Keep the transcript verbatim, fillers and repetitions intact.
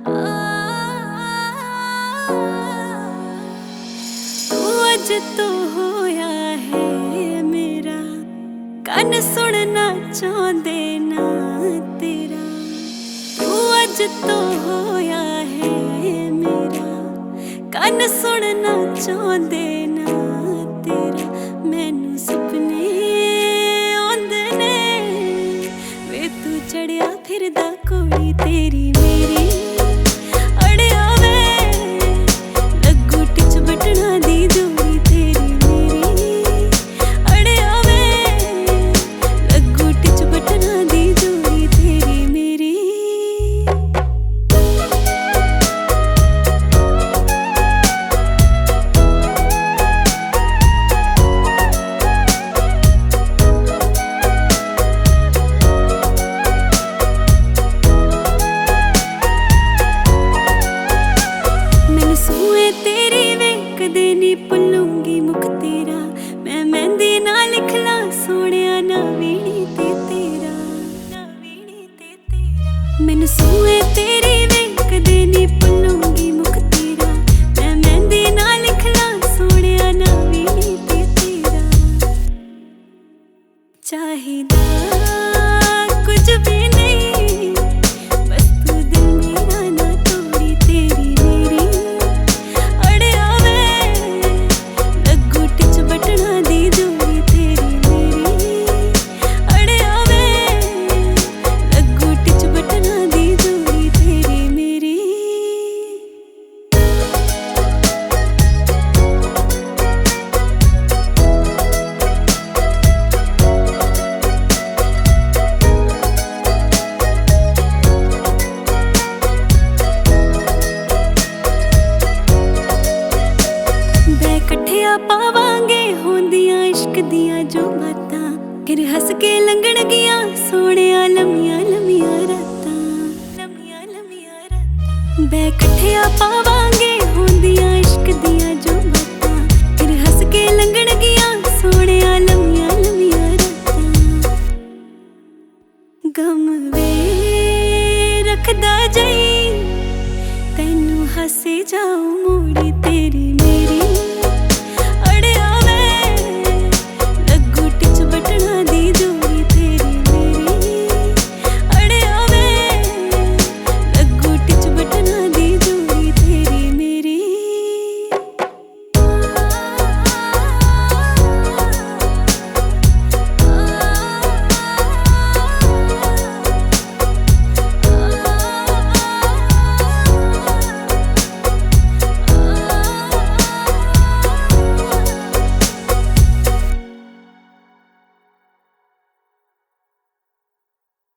तू अज तो होया है मेरा, कन सुनना चाहते ना तेरा। तू अज तो होया है मेरा, कन सुनना चाहते ना तेरा। मैनू सुपने आंदे ने वे तू चढ़िया फिरदा कोई तेरी मेरी। अड़िया वे लगू टिच बटना दी जोड़ी तेरी मेरी। अड़िया वे लगू टिच बटना दी जोड़ी तेरी मेरी। कदे नी भुलूंगी मुख तेरा, मैं मेहंदी ना लिखला सोनिया ना वीणी ते तेरा। मैनू सूए तेरी वे कदे नी भुलूंगी मुख तेरा, मैं मेहंदी ना लिखला सोनिया ना वीणी ते तेरा। चाहिदा कुछ भी नहीं, बस तू दिल मेरा ना तोड़ी तेरी मेरी। पावांगे होंदियां इश्क दियां जो बातां, फिर हस के लंघण गियां सोनिया लम्मियां लम्मियां रातां। लम्मियां लम्मियां रातां बै कट्ठिया पावांगे होंदियां इश्क दियां जो बातां, फिर हस के लंघण गियां सोनिया लम्मियां लम्मियां रातां। गम वे रखदा जाई तैनू हसे जाऊं मोड़ी ते।